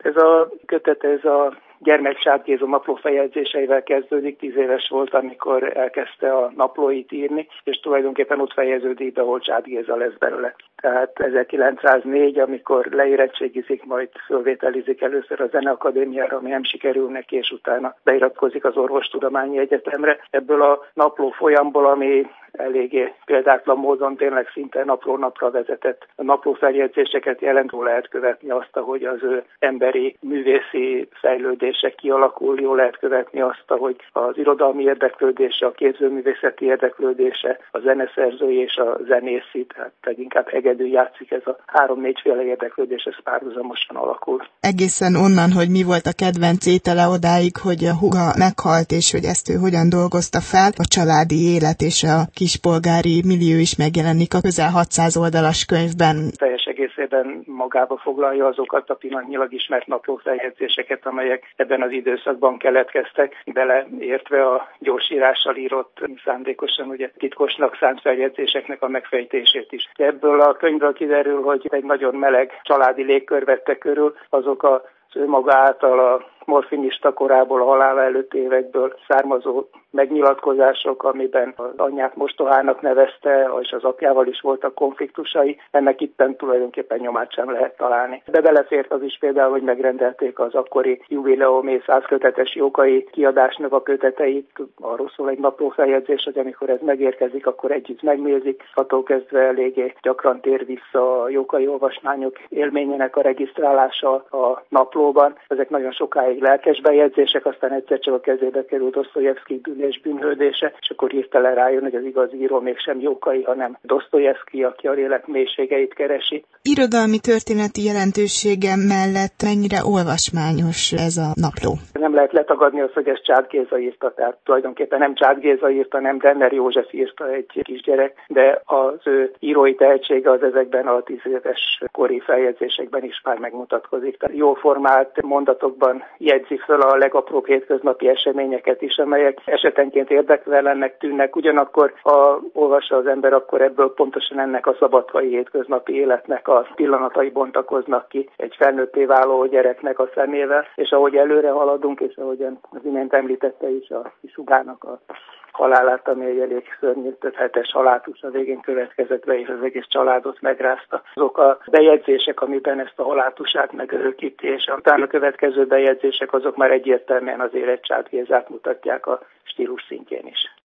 Ez a kötet, ez a gyermek Csád Géza naplófejezéseivel kezdődik. 10 éves volt, amikor elkezdte a naplóit írni, és tulajdonképpen ott fejeződik, ahol Csád Géza lesz belőle. Tehát 1904, amikor leérettségizik, majd fölvételizik először a Zeneakadémiára, ami nem sikerül neki, és utána beiratkozik az Orvostudományi Egyetemre. Ebből a napló folyamból, ami eléggé példátlan módon tényleg szinte napról napra vezetett naplófeljegyzéseket jelent, jól lehet követni azt, ahogy az ő emberi művészi fejlődése kialakul, jól lehet követni azt, ahogy az irodalmi érdeklődése, a képzőművészeti érdeklődése, a zeneszerzői és a zenészi, tehát leginkább hegedű játszik, ez a 3-4 féle érdeklődés, ez párhuzamosan alakul. Egészen onnan, hogy mi volt a kedvenc étele, odáig, hogy a húga meghalt, és hogy ezt ő hogyan dolgozta fel, a családi élet és a kispolgári millió is megjelenik a közel 600 oldalas könyvben. Teljes egészében magába foglalja azokat a pillanatnyilag ismert naplófeljegyzéseket, amelyek ebben az időszakban keletkeztek, beleértve a gyorsírással írott, szándékosan ugye titkosnak szánt feljegyzéseknek a megfejtését is. Ebből a könyvből kiderül, hogy egy nagyon meleg családi légkör vette körül, azok az ő maga által a morfinista korából, a halála előtt évekből származó megnyilatkozások, amiben az anyját mostohának nevezte, és az apjával is voltak konfliktusai, ennek itten tulajdonképpen nyomát sem lehet találni. De belefért az is például, hogy megrendelték az akkori jubileumi 100 kötetes Jókai kiadásnak a köteteit, arról szól egy naplófeljegyzés, hogy amikor ez megérkezik, akkor együtt megnézik, attól kezdve eléggé gyakran tér vissza a Jókai olvasmányok élményének a regisztrálása a naplóban. Ezek nagyon sokáig lelkes bejegyzések, aztán egyszer csak a kezébe került Dosztojevszkij Bűn és bűnhődése, és akkor hirtelen rájön, hogy az igazi író mégsem Jókai, hanem Dosztojevszkij, aki a lélek mélységeit keresi. Irodalmi történeti jelentősége mellett mennyire olvasmányos ez a napló? Nem lehet letagadni azt, hogy ez Csád Géza írta, tehát tulajdonképpen nem Csád Géza írta, nem Brenner József írta egy kisgyerek, de az ő írói tehetsége az ezekben a 10 éves kori feljegyzésekben is már megmutatkozik. Tehát jól formált mondatokban jegyzi föl a legapróbb hétköznapi eseményeket is, amelyek esetenként érdektelennek tűnnek, ugyanakkor ha olvassa az ember, akkor ebből pontosan ennek a szabadkai hétköznapi életnek a pillanatai bontakoznak ki egy felnőtté váló gyereknek a szemével, és ahogy előre haladunk, és ahogyan az imént említette is a Sugának a halálát, ami egy elég szörnyű, több hetes halátus a végén következett be, és az egész családot megrázta. Azok a bejegyzések, amiben ezt a halátusát megörökíti, és utána következő bejegyzések, azok már egyértelműen azért egy Csád Gézát mutatják a stílus szintjén is.